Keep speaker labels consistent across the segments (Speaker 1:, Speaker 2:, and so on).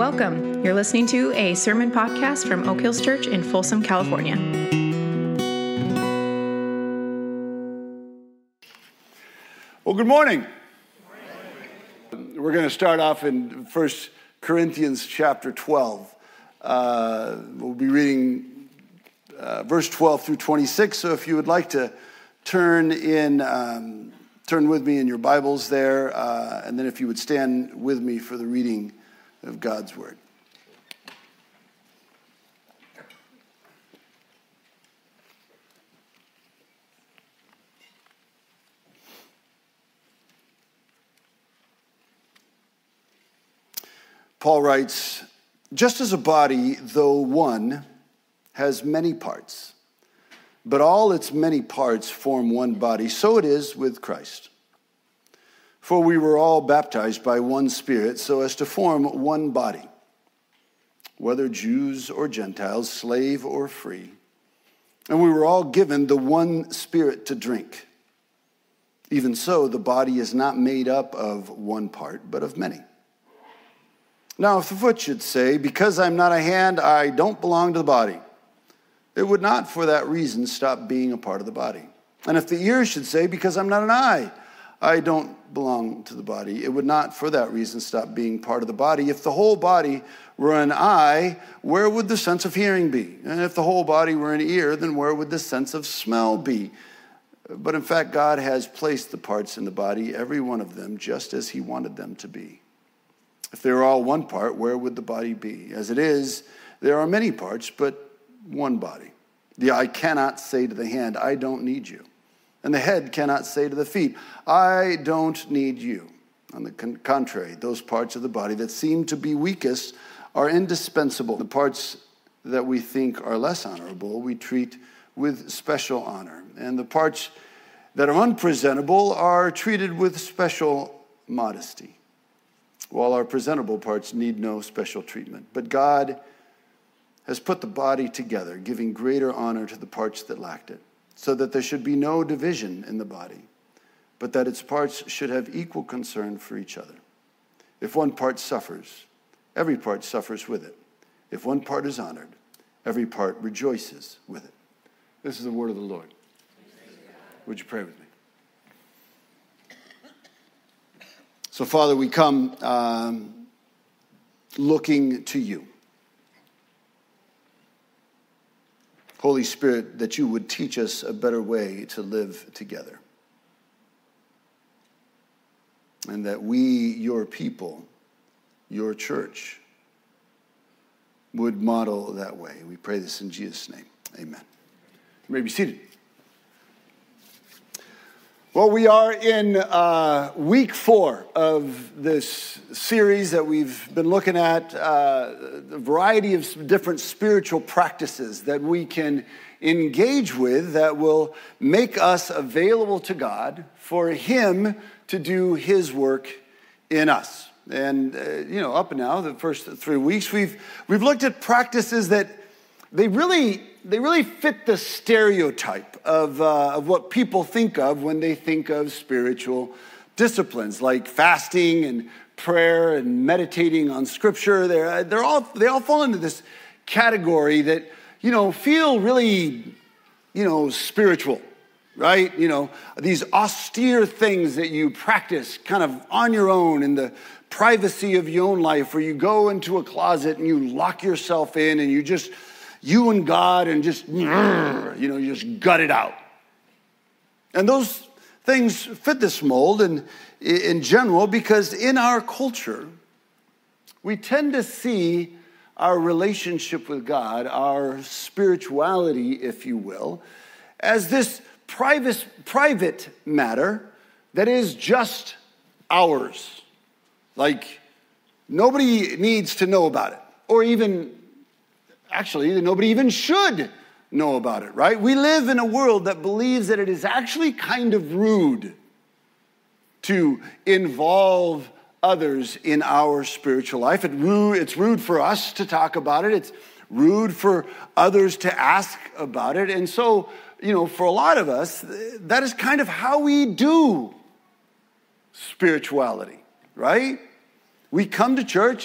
Speaker 1: Welcome. You're listening to a sermon podcast from Oak Hills Church in Folsom, California.
Speaker 2: Well, good morning. We're going to start off in 1 Corinthians chapter 12. We'll be reading verse 12 through 26. So if you would like to turn with me in your Bibles there, and then if you would stand with me for the reading of God's Word. Paul writes, "Just as a body, though one, has many parts, but all its many parts form one body, so it is with Christ. For we were all baptized by one Spirit so as to form one body, whether Jews or Gentiles, slave or free. And we were all given the one Spirit to drink. Even so, the body is not made up of one part, but of many. Now, if the foot should say, 'Because I'm not a hand, I don't belong to the body,' it would not for that reason stop being a part of the body. And if the ear should say, 'Because I'm not an eye, I don't belong to the body,' it would not for that reason stop being part of the body. If the whole body were an eye, where would the sense of hearing be? And if the whole body were an ear, then where would the sense of smell be? But in fact, God has placed the parts in the body, every one of them, just as he wanted them to be. If they were all one part, where would the body be? As it is, there are many parts, but one body. The eye cannot say to the hand, 'I don't need you.' And the head cannot say to the feet, 'I don't need you.' On the contrary, those parts of the body that seem to be weakest are indispensable. The parts that we think are less honorable, we treat with special honor. And the parts that are unpresentable are treated with special modesty, while our presentable parts need no special treatment. But God has put the body together, giving greater honor to the parts that lacked it, so that there should be no division in the body, but that its parts should have equal concern for each other. If one part suffers, every part suffers with it. If one part is honored, every part rejoices with it." This is the word of the Lord. Would you pray with me? So, Father, we come looking to you. Holy Spirit, that you would teach us a better way to live together. And that we, your people, your church, would model that way. We pray this in Jesus' name. Amen. You may be seated. Well, we are in week 4 of this series that we've been looking at, a variety of different spiritual practices that we can engage with that will make us available to God for him to do his work in us. And, up and now, the first 3 weeks, we've looked at practices that they really fit the stereotype of what people think of when they think of spiritual disciplines, like fasting and prayer and meditating on Scripture. They all fall into this category that feel really spiritual, right? These austere things that you practice kind of on your own in the privacy of your own life, where you go into a closet and you lock yourself in and you and God, and just, you just gut it out. And those things fit this mold in general, because in our culture, we tend to see our relationship with God, our spirituality, if you will, as this private matter that is just ours. Like, nobody needs to know about it, or actually, nobody even should know about it, right? We live in a world that believes that it is actually kind of rude to involve others in our spiritual life. It's rude for us to talk about it. It's rude for others to ask about it. And so, for a lot of us, that is kind of how we do spirituality, right? We come to church,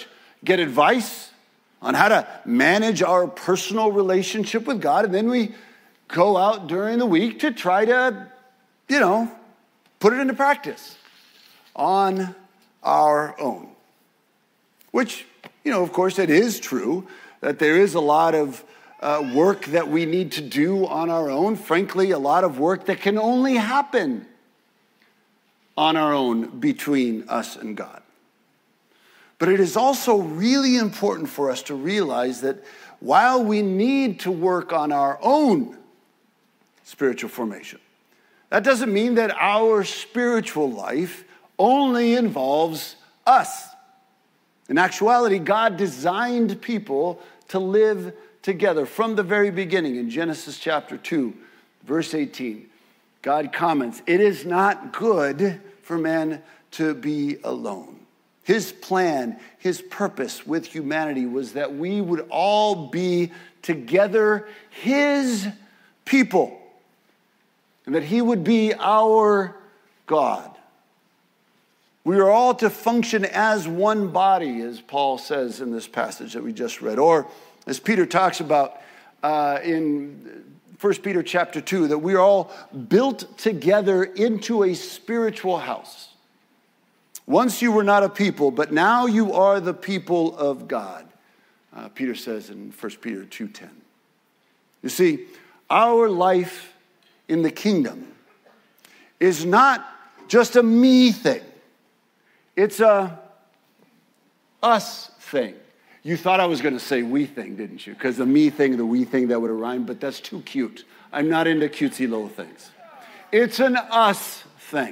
Speaker 2: get advice on how to manage our personal relationship with God, and then we go out during the week to try to, put it into practice on our own. Which, of course, it is true that there is a lot of work that we need to do on our own. Frankly, a lot of work that can only happen on our own between us and God. But it is also really important for us to realize that while we need to work on our own spiritual formation, that doesn't mean that our spiritual life only involves us. In actuality, God designed people to live together from the very beginning. In Genesis chapter 2, verse 18, God comments, "It is not good for man to be alone." His plan, his purpose with humanity was that we would all be together, his people, and that he would be our God. We are all to function as one body, as Paul says in this passage that we just read, or as Peter talks about in 1 Peter chapter 2, that we are all built together into a spiritual house. Once you were not a people, but now you are the people of God, Peter says in 1 Peter 2:10. You see, our life in the kingdom is not just a me thing. It's a us thing. You thought I was going to say we thing, didn't you? Because the me thing, the we thing, that would have rhymed, but that's too cute. I'm not into cutesy little things. It's an us thing.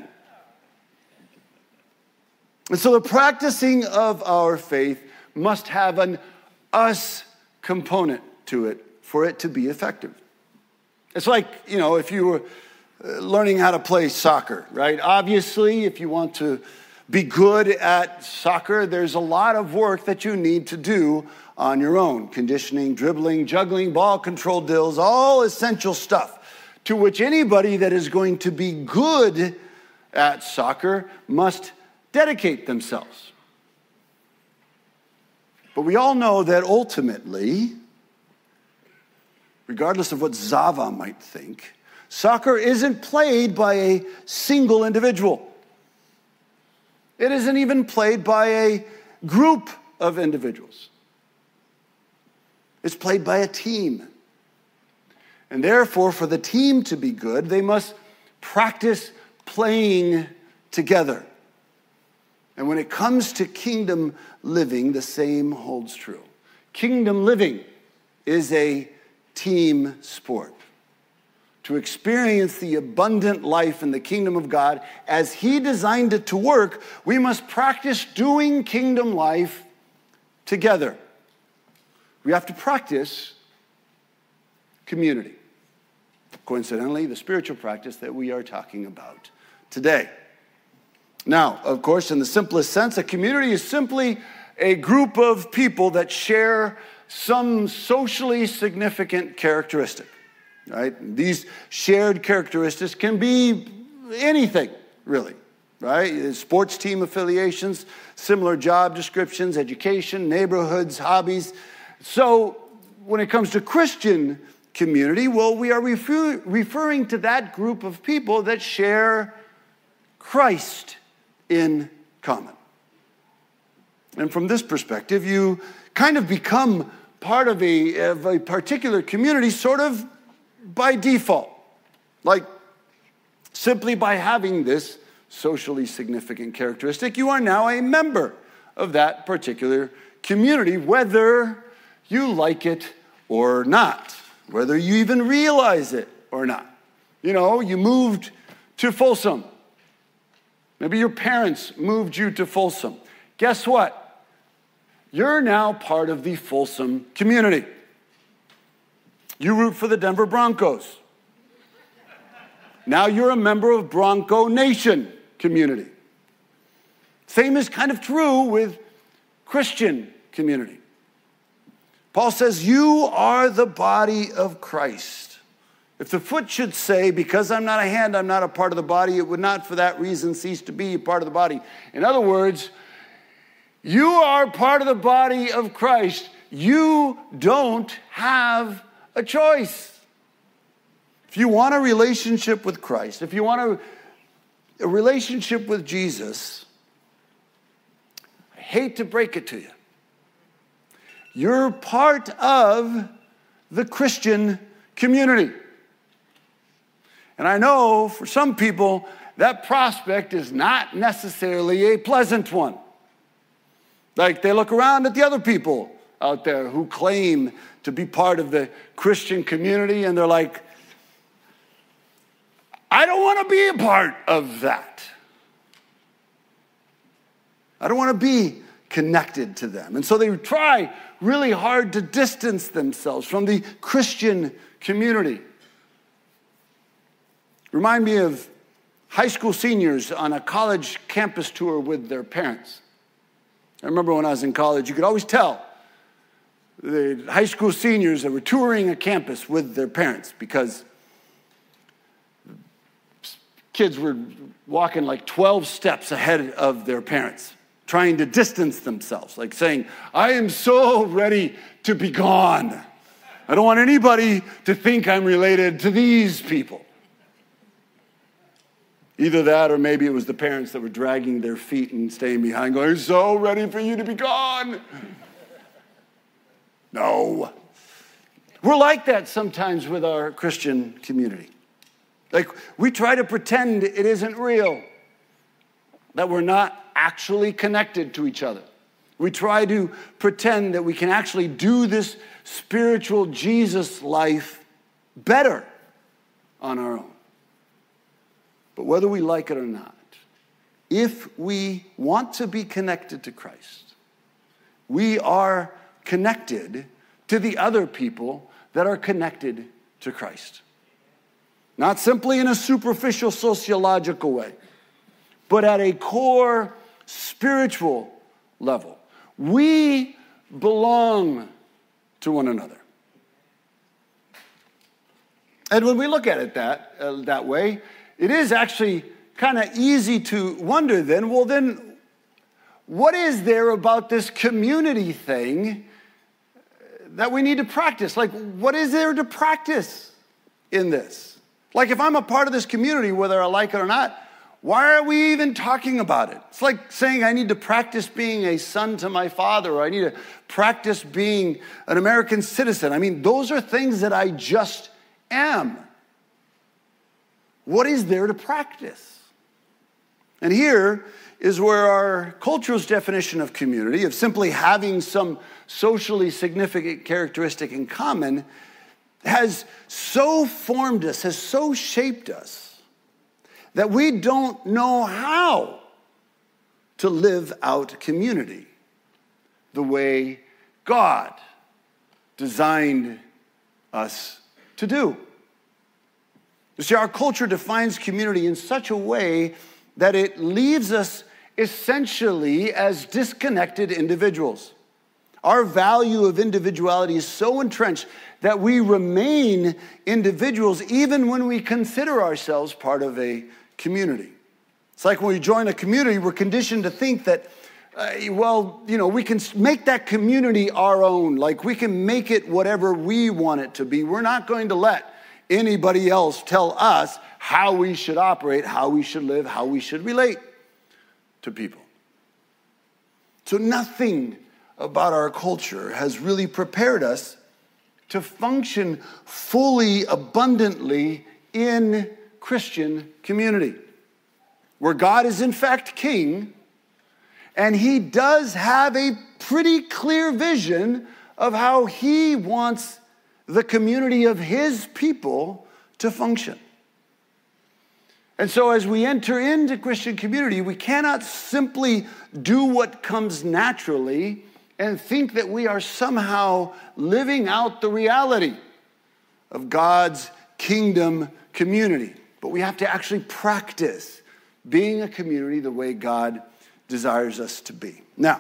Speaker 2: And so the practicing of our faith must have an us component to it for it to be effective. It's like, if you were learning how to play soccer, right? Obviously, if you want to be good at soccer, there's a lot of work that you need to do on your own. Conditioning, dribbling, juggling, ball control drills, all essential stuff to which anybody that is going to be good at soccer must dedicate themselves. But we all know that ultimately, regardless of what Zava might think, soccer isn't played by a single individual. It isn't even played by a group of individuals. It's played by a team. And therefore, for the team to be good, they must practice playing together. And when it comes to kingdom living, the same holds true. Kingdom living is a team sport. To experience the abundant life in the kingdom of God as he designed it to work, we must practice doing kingdom life together. We have to practice community. Coincidentally, the spiritual practice that we are talking about today. Now, of course, in the simplest sense, a community is simply a group of people that share some socially significant characteristic. Right? These shared characteristics can be anything, really, right? Sports team affiliations, similar job descriptions, education, neighborhoods, hobbies. So when it comes to Christian community, well, we are referring to that group of people that share Christ in common. And from this perspective, you kind of become part of a particular community sort of by default, like simply by having this socially significant characteristic, you are now a member of that particular community, whether you like it or not, whether you even realize it or not. You moved to Folsom. Maybe your parents moved you to Folsom. Guess what? You're now part of the Folsom community. You root for the Denver Broncos. Now you're a member of Bronco Nation community. Same is kind of true with Christian community. Paul says, you are the body of Christ. If the foot should say, because I'm not a hand, I'm not a part of the body, it would not for that reason cease to be a part of the body. In other words, you are part of the body of Christ. You don't have a choice. If you want a relationship with Christ, if you want a relationship with Jesus, I hate to break it to you. You're part of the Christian community. And I know for some people, that prospect is not necessarily a pleasant one. Like they look around at the other people out there who claim to be part of the Christian community, and they're like, I don't want to be a part of that. I don't want to be connected to them. And so they try really hard to distance themselves from the Christian community. Remind me of high school seniors on a college campus tour with their parents. I remember when I was in college, you could always tell the high school seniors that were touring a campus with their parents because kids were walking like 12 steps ahead of their parents, trying to distance themselves, like saying, I am so ready to be gone. I don't want anybody to think I'm related to these people. Either that or maybe it was the parents that were dragging their feet and staying behind going, so ready for you to be gone. No. We're like that sometimes with our Christian community. Like we try to pretend it isn't real, that we're not actually connected to each other. We try to pretend that we can actually do this spiritual Jesus life better on our own. But whether we like it or not, if we want to be connected to Christ, we are connected to the other people that are connected to Christ. Not simply in a superficial sociological way, but at a core spiritual level. We belong to one another. And when we look at it that way, it is actually kind of easy to wonder then, well then, what is there about this community thing that we need to practice? Like, what is there to practice in this? Like, if I'm a part of this community, whether I like it or not, why are we even talking about it? It's like saying I need to practice being a son to my father, or I need to practice being an American citizen. I mean, those are things that I just am. What is there to practice? And here is where our culture's definition of community, of simply having some socially significant characteristic in common, has so formed us, has so shaped us, that we don't know how to live out community the way God designed us to do. You see, our culture defines community in such a way that it leaves us essentially as disconnected individuals. Our value of individuality is so entrenched that we remain individuals even when we consider ourselves part of a community. It's like when we join a community, we're conditioned to think that, we can make that community our own. Like we can make it whatever we want it to be. We're not going to let anybody else tell us how we should operate, how we should live, how we should relate to people. So nothing about our culture has really prepared us to function fully, abundantly in Christian community, where God is in fact king, and he does have a pretty clear vision of how he wants the community of his people to function. And so as we enter into Christian community, we cannot simply do what comes naturally and think that we are somehow living out the reality of God's kingdom community. But we have to actually practice being a community the way God desires us to be. Now,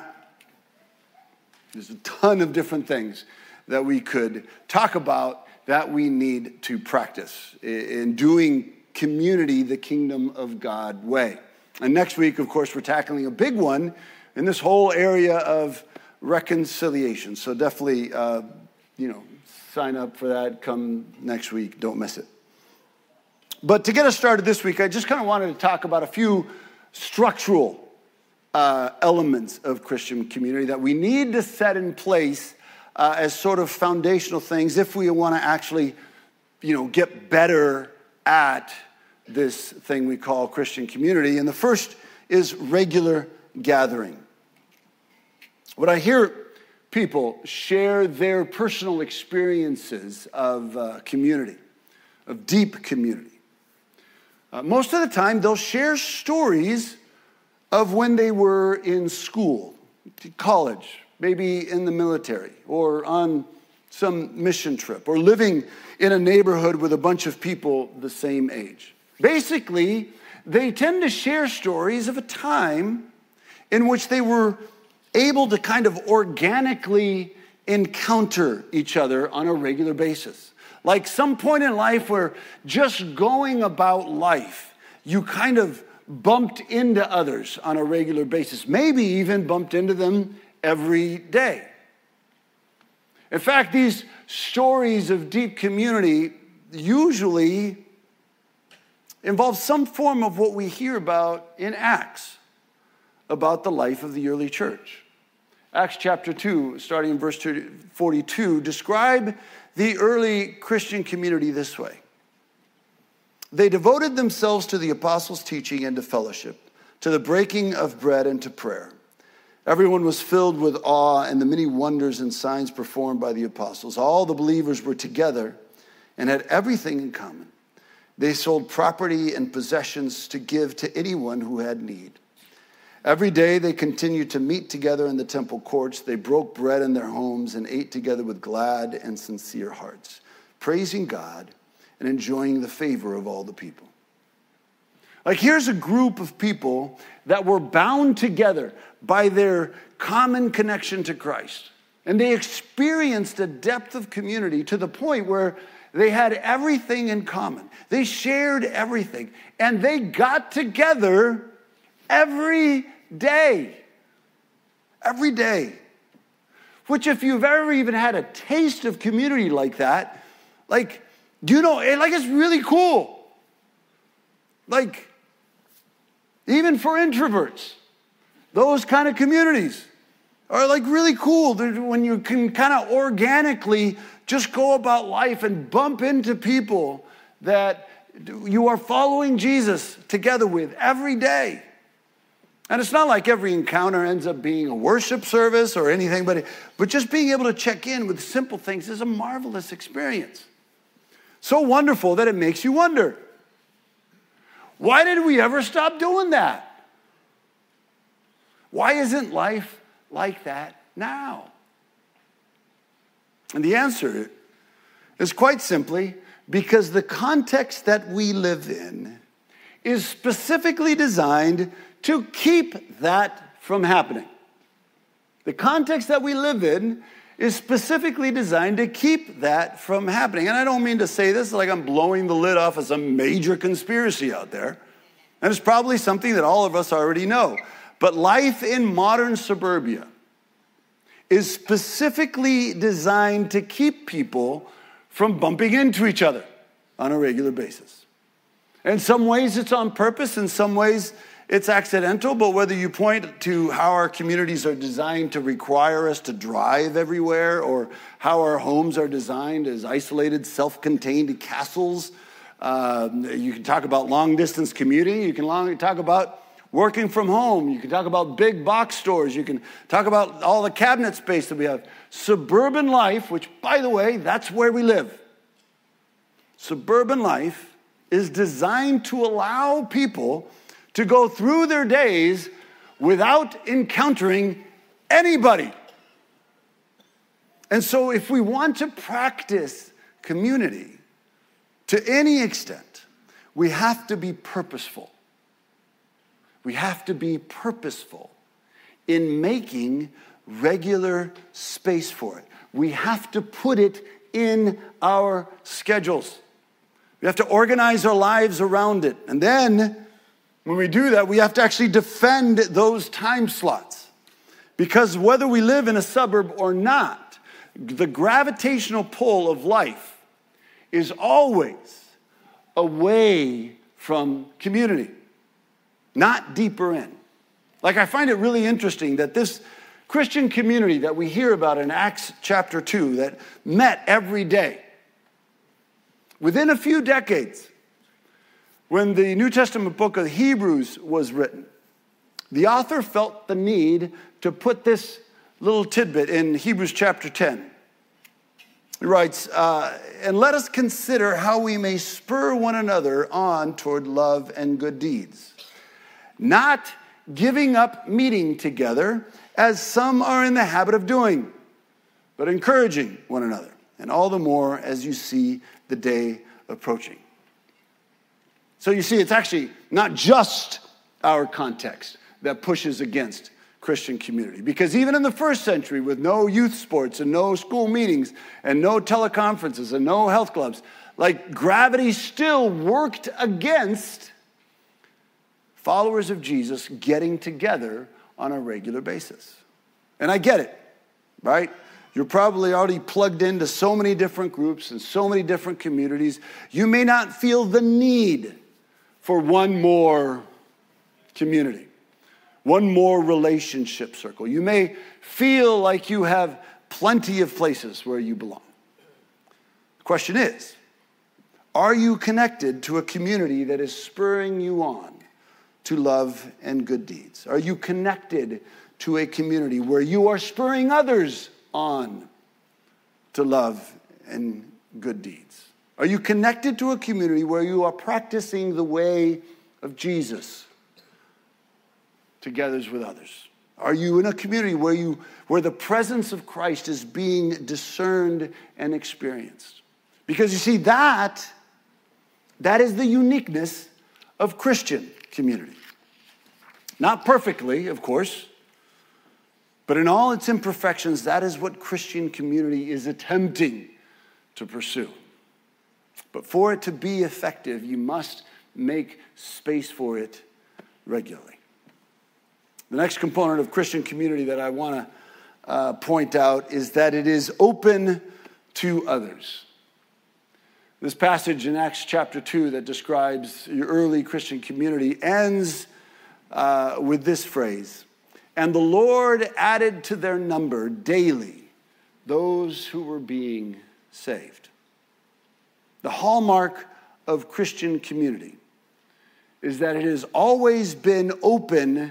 Speaker 2: there's a ton of different things that we could talk about that we need to practice in doing community the kingdom of God way. And next week, of course, we're tackling a big one in this whole area of reconciliation. So definitely, sign up for that. Come next week. Don't miss it. But to get us started this week, I just kind of wanted to talk about a few structural elements of Christian community that we need to set in place as sort of foundational things if we want to actually, get better at this thing we call Christian community. And the first is regular gathering. When I hear people share their personal experiences of community, of deep community, most of the time they'll share stories of when they were in school, college, maybe in the military, or on some mission trip, or living in a neighborhood with a bunch of people the same age. Basically, they tend to share stories of a time in which they were able to kind of organically encounter each other on a regular basis. Like some point in life where just going about life, you kind of bumped into others on a regular basis, maybe even bumped into them every day. In fact, these stories of deep community usually involve some form of what we hear about in Acts, about the life of the early church. Acts chapter 2, starting in verse 42, describe the early Christian community this way. They devoted themselves to the apostles' teaching and to fellowship, to the breaking of bread and to prayer. Everyone was filled with awe and the many wonders and signs performed by the apostles. All the believers were together and had everything in common. They sold property and possessions to give to anyone who had need. Every day they continued to meet together in the temple courts. They broke bread in their homes and ate together with glad and sincere hearts, praising God and enjoying the favor of all the people. Like, here's a group of people that were bound together by their common connection to Christ. And they experienced a depth of community to the point where they had everything in common. They shared everything. And they got together every day. Every day. Which, if you've ever even had a taste of community like that, it's really cool. Even for introverts, those kind of communities are really cool. When you can kind of organically just go about life and bump into people that you are following Jesus together with every day. And it's not like every encounter ends up being a worship service or anything, but just being able to check in with simple things is a marvelous experience. So wonderful that it makes you wonder, why did we ever stop doing that? Why isn't life like that now? And the answer is quite simply because the context that we live in is specifically designed to keep that from happening. The context that we live in is specifically designed to keep that from happening. And I don't mean to say this like I'm blowing the lid off of some major conspiracy out there. And it's probably something that all of us already know. But life in modern suburbia is specifically designed to keep people from bumping into each other on a regular basis. In some ways it's on purpose, in some ways it's accidental, but whether you point to how our communities are designed to require us to drive everywhere, or how our homes are designed as isolated, self-contained castles, you can talk about long-distance commuting, you can talk about working from home, you can talk about big box stores, you can talk about all the cabinet space that we have. Suburban life, which, by the way, that's where we live. Suburban life is designed to allow people to go through their days without encountering anybody. And so if we want to practice community to any extent, we have to be purposeful. We have to be purposeful in making regular space for it. We have to put it in our schedules. We have to organize our lives around it. And then, when we do that, we have to actually defend those time slots. Because whether we live in a suburb or not, the gravitational pull of life is always away from community, not deeper in. Like, I find it really interesting that this Christian community that we hear about in Acts chapter 2 that met every day, within a few decades, when the New Testament book of Hebrews was written, the author felt the need to put this little tidbit in Hebrews chapter 10. He writes, and let us consider how we may spur one another on toward love and good deeds, not giving up meeting together as some are in the habit of doing, but encouraging one another, and all the more as you see the day approaching. So you see, it's actually not just our context that pushes against Christian community. Because even in the first century, with no youth sports and no school meetings and no teleconferences and no health clubs, like, gravity still worked against followers of Jesus getting together on a regular basis. And I get it, right? You're probably already plugged into so many different groups and so many different communities. You may not feel the need for one more community, one more relationship circle. You may feel like you have plenty of places where you belong. The question is, are you connected to a community that is spurring you on to love and good deeds? Are you connected to a community where you are spurring others on to love and good deeds? Are you connected to a community where you are practicing the way of Jesus together with others? Are you in a community where the presence of Christ is being discerned and experienced? Because you see, that is the uniqueness of Christian community. Not perfectly, of course, but in all its imperfections, that is what Christian community is attempting to pursue. But for it to be effective, you must make space for it regularly. The next component of Christian community that I want to point out is that it is open to others. This passage in Acts chapter 2 that describes your early Christian community ends with this phrase, and the Lord added to their number daily those who were being saved. The hallmark of Christian community is that it has always been open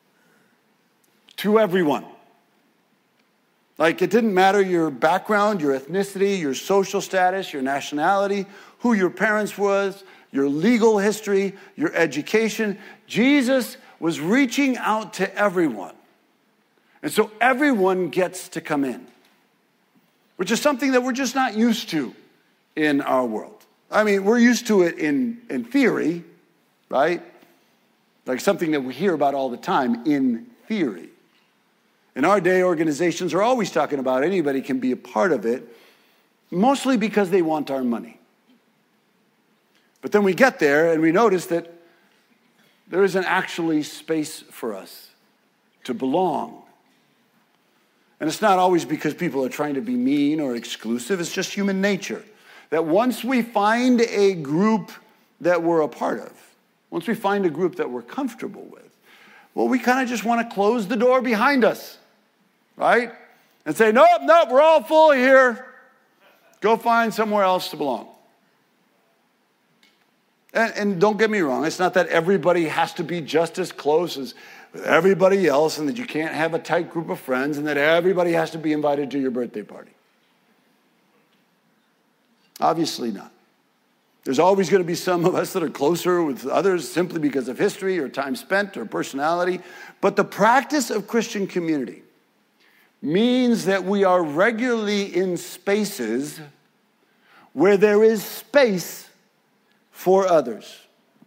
Speaker 2: to everyone. Like, it didn't matter your background, your ethnicity, your social status, your nationality, who your parents was, your legal history, your education. Jesus was reaching out to everyone. And so everyone gets to come in, which is something that we're just not used to in our world. I mean, we're used to it in theory, right? Like something that we hear about all the time in theory. In our day, organizations are always talking about anybody can be a part of it, mostly because they want our money. But then we get there and we notice that there isn't actually space for us to belong. And it's not always because people are trying to be mean or exclusive. It's just human nature. That once we find a group that we're a part of, once we find a group that we're comfortable with, well, we kind of just want to close the door behind us, right? And say, nope, we're all full here. Go find somewhere else to belong. And don't get me wrong, it's not that everybody has to be just as close as everybody else and that you can't have a tight group of friends and that everybody has to be invited to your birthday party. Obviously not. There's always going to be some of us that are closer with others simply because of history or time spent or personality. But the practice of Christian community means that we are regularly in spaces where there is space for others.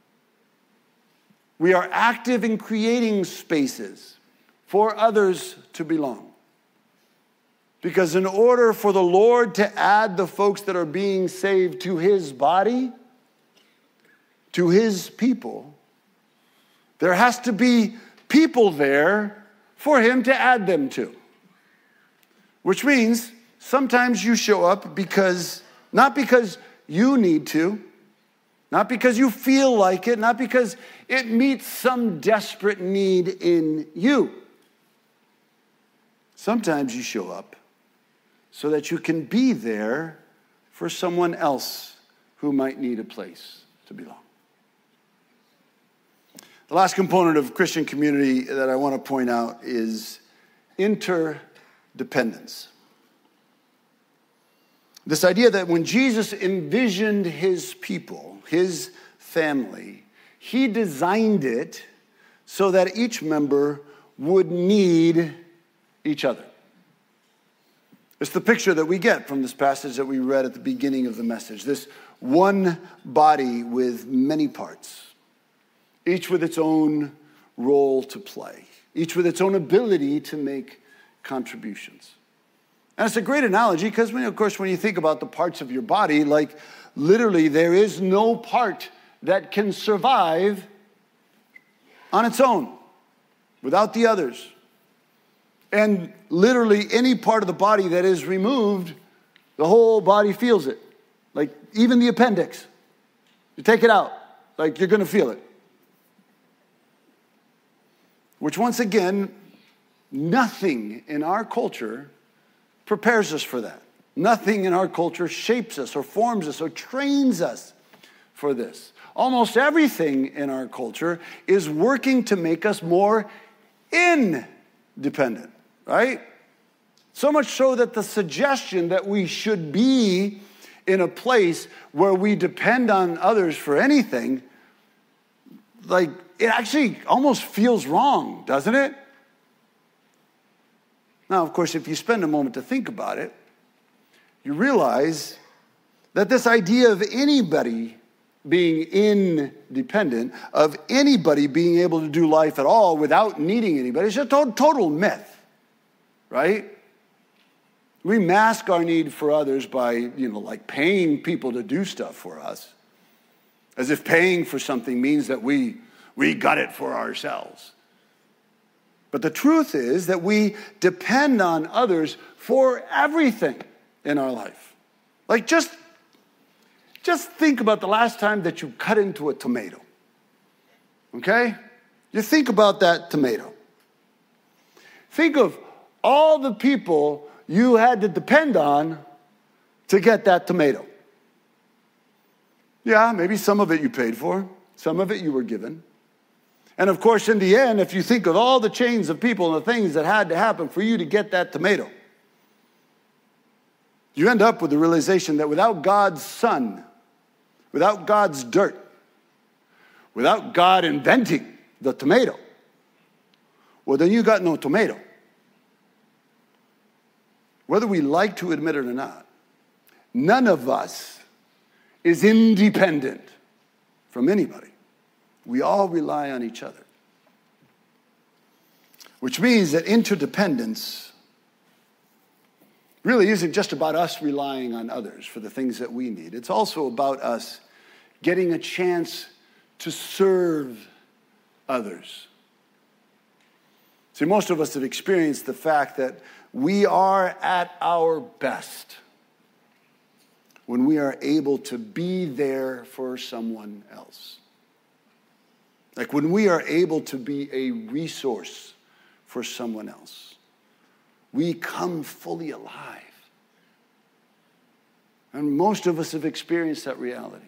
Speaker 2: We are active in creating spaces for others to belong. Because in order for the Lord to add the folks that are being saved to his body, to his people, there has to be people there for him to add them to. Which means sometimes you show up not because you need to, not because you feel like it, not because it meets some desperate need in you. Sometimes you show up so that you can be there for someone else who might need a place to belong. The last component of Christian community that I want to point out is interdependence. This idea that when Jesus envisioned his people, his family, he designed it so that each member would need each other. It's the picture that we get from this passage that we read at the beginning of the message. This one body with many parts, each with its own role to play, each with its own ability to make contributions. And it's a great analogy because, of course, when you think about the parts of your body, like literally there is no part that can survive on its own without the others. And literally any part of the body that is removed, the whole body feels it. Like even the appendix. You take it out, like you're going to feel it. Which once again, nothing in our culture prepares us for that. Nothing in our culture shapes us or forms us or trains us for this. Almost everything in our culture is working to make us more independent, right? So much so that the suggestion that we should be in a place where we depend on others for anything, like it actually almost feels wrong, doesn't it? Now, of course, if you spend a moment to think about it, you realize that this idea of anybody being independent, of anybody being able to do life at all without needing anybody, is a total myth, right? We mask our need for others by, like paying people to do stuff for us, as if paying for something means that we got it for ourselves. But the truth is that we depend on others for everything in our life. Like just think about the last time that you cut into a tomato. Okay? You think about that tomato. Think of all the people you had to depend on to get that tomato. Yeah, maybe some of it you paid for, some of it you were given. And of course, in the end, if you think of all the chains of people and the things that had to happen for you to get that tomato, you end up with the realization that without God's sun, without God's dirt, without God inventing the tomato, well, then you got no tomato. Whether we like to admit it or not, none of us is independent from anybody. We all rely on each other. Which means that interdependence really isn't just about us relying on others for the things that we need. It's also about us getting a chance to serve others. See, most of us have experienced the fact that we are at our best when we are able to be there for someone else. Like when we are able to be a resource for someone else. We come fully alive. And most of us have experienced that reality.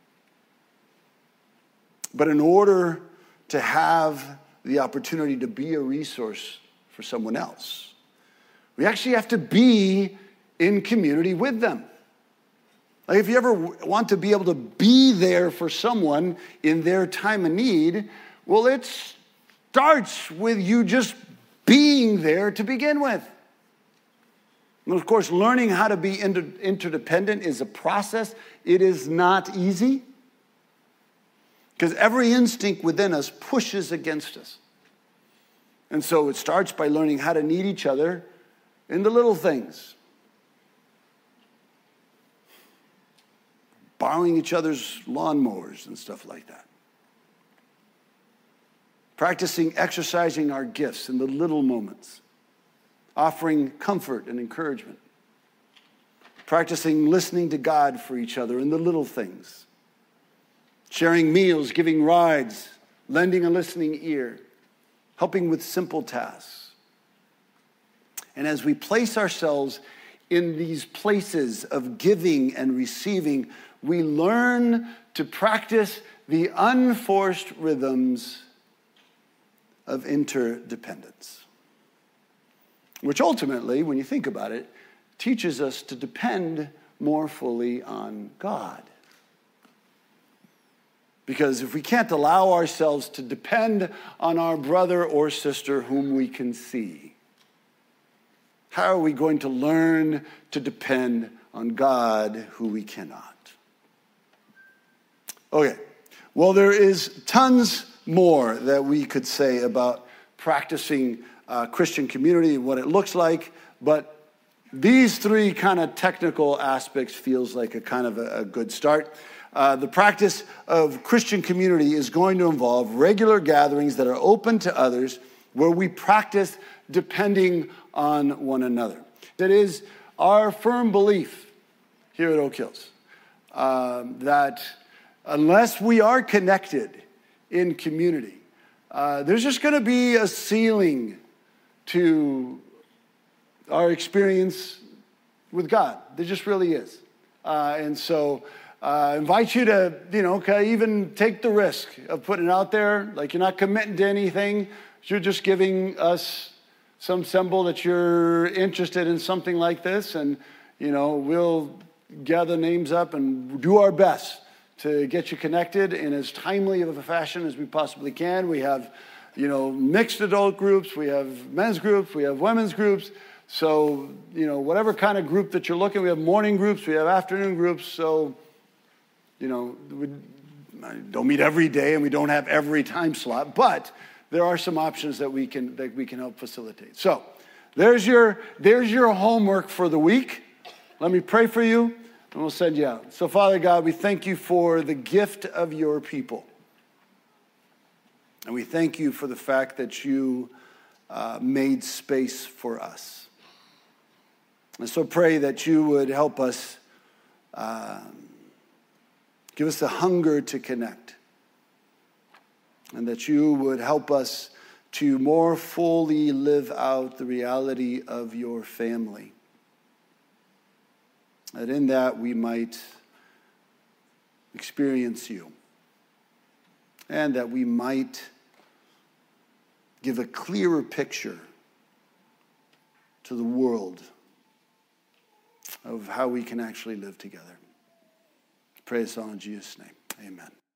Speaker 2: But in order to have the opportunity to be a resource for someone else, we actually have to be in community with them. Like if you ever want to be able to be there for someone in their time of need, well, it starts with you just being there to begin with. And of course, learning how to be interdependent is a process. It is not easy because every instinct within us pushes against us. And so it starts by learning how to need each other in the little things. Borrowing each other's lawnmowers and stuff like that. practicing exercising our gifts in the little moments, offering comfort and encouragement, practicing listening to God for each other in the little things, sharing meals, giving rides, lending a listening ear, helping with simple tasks. And as we place ourselves in these places of giving and receiving, we learn to practice the unforced rhythms of interdependence, which ultimately, when you think about it, teaches us to depend more fully on God. Because if we can't allow ourselves to depend on our brother or sister whom we can see, how are we going to learn to depend on God who we cannot? Okay, well, there is tons more that we could say about practicing Christian community and what it looks like, but these three kind of technical aspects feels like a kind of a good start. The practice of Christian community is going to involve regular gatherings that are open to others where we practice depending on one another. That is our firm belief here at Oak Hills, that unless we are connected in community, there's just going to be a ceiling to our experience with God. There just really is. And so I invite you to, even take the risk of putting it out there. Like, you're not committing to anything. You're just giving us some symbol that you're interested in something like this. And, we'll gather names up and do our best to get you connected in as timely of a fashion as we possibly can. We have, mixed adult groups. We have men's groups. We have women's groups. So, whatever kind of group that you're looking, we have morning groups. We have afternoon groups. So, we don't meet every day and we don't have every time slot, but there are some options that we can help facilitate. So there's your homework for the week. Let me pray for you and we'll send you out. So Father God, we thank you for the gift of your people. And we thank you for the fact that you made space for us. And so pray that you would help us, give us the hunger to connect. And that you would help us to more fully live out the reality of your family. That in that we might experience you. And that we might give a clearer picture to the world of how we can actually live together. Pray this all in Jesus' name. Amen.